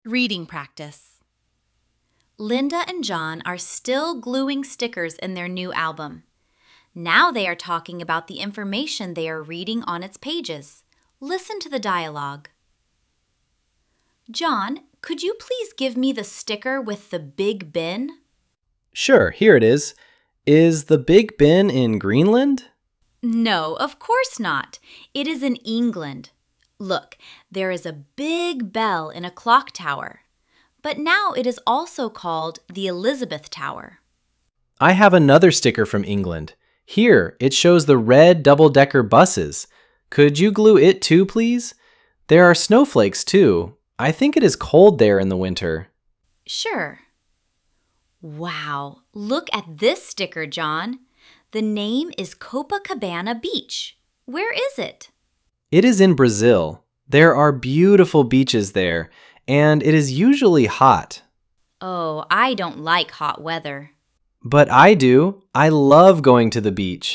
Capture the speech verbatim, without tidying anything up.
Reading practice. Linda and John are still gluing stickers in their new album. Now they are talking about the information they are reading on its pages. Listen to the dialogue. John, could you please give me the sticker with the Big Ben? Sure, here it is. Is the Big Ben in Greenland? No, of course not. It is in England. Look, there is a big bell in a clock tower. But now it is also called the Elizabeth Tower. I have another sticker from England. Here, it shows the red double-decker buses. Could you glue it too, please? There are snowflakes too. I think it is cold there in the winter. Sure. Wow, look at this sticker, John. The name is Copacabana Beach. Where is it? It is in Brazil. There are beautiful beaches there, and it is usually hot. Oh, I don't like hot weather. But I do. I love going to the beach.